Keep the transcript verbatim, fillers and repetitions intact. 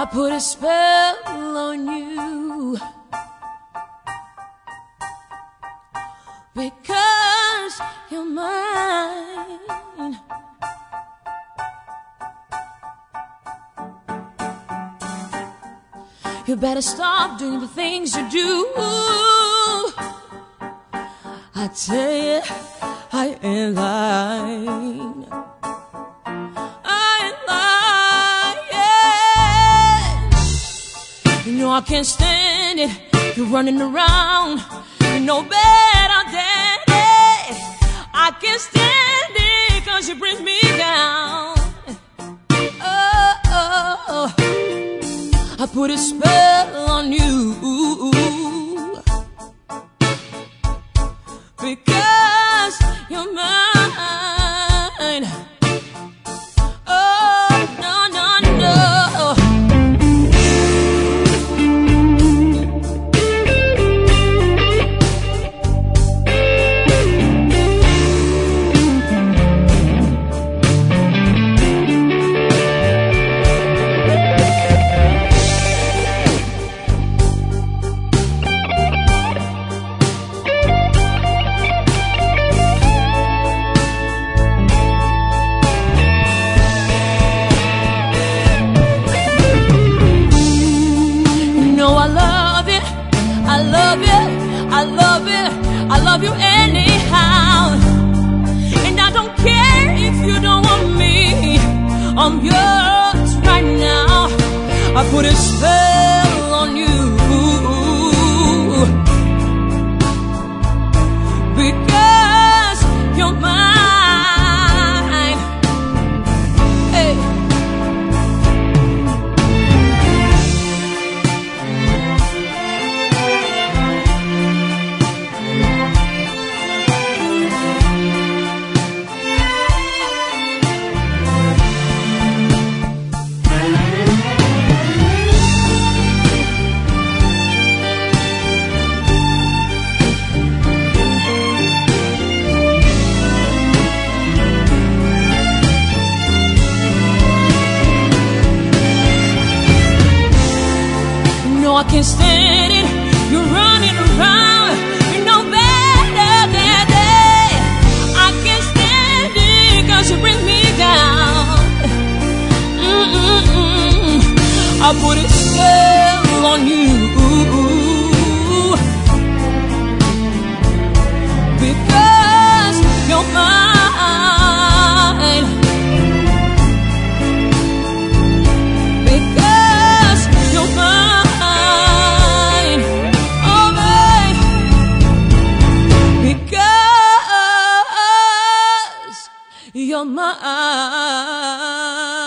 I put a spell on you, because you're mine. You better stop doing the things you do. I tell you, I ain't lying. I ain't lying. You know I can't stand it. You're running around, you know better than it. I can't stand it, cause you bring me down. Oh, oh, oh. I put a spell on you, because you're mine. Oh, no, no, no. I love it, I love you anyhow. And I don't care if you don't want me, I'm yours right now. I put a spell on you, because you're mine. Hey. I can't stand it, you're running around, you know better than that. I can't stand it, cause you bring me down. Mm-mm-mm. I put a spell on you, because you're mine. Because you're mine. You're mine.